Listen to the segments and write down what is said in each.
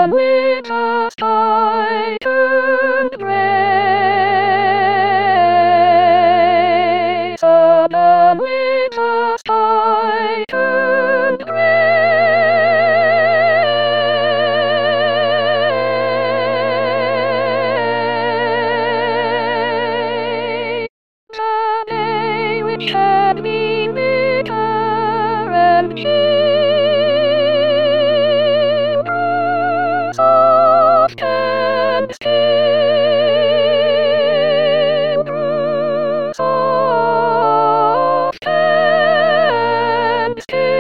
Suddenly the sky turned gray. Suddenly the sky turned gray. The day which had been bitter and chill grew soft and still, grew soft and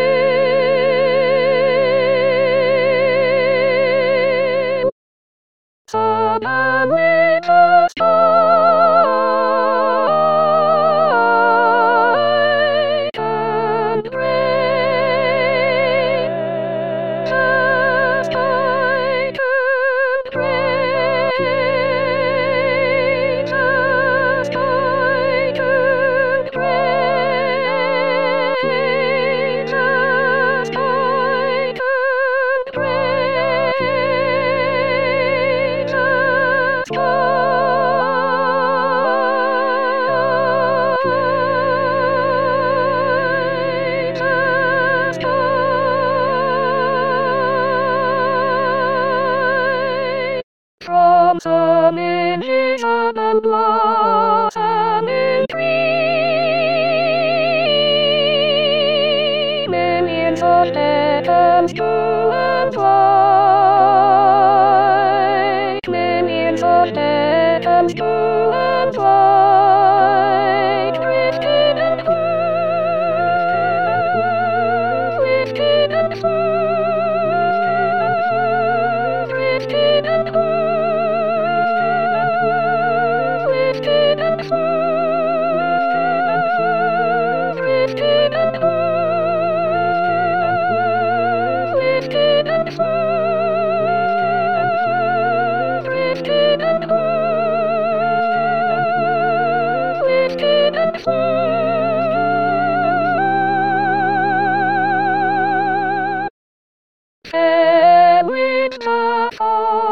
still. Suddenly the sky turned gray. The sky turned gray. The sky turned gray. The sky turned gray. The sky. From some invisible blossoming tree, millions of petals true and white, millions of petals true and white, drifted and flew, lifted and flew, drifted and flew. Lifted and flew, drifted and flew, lifted and flew, drifted and flew, lifted and flew. Fell with the fall.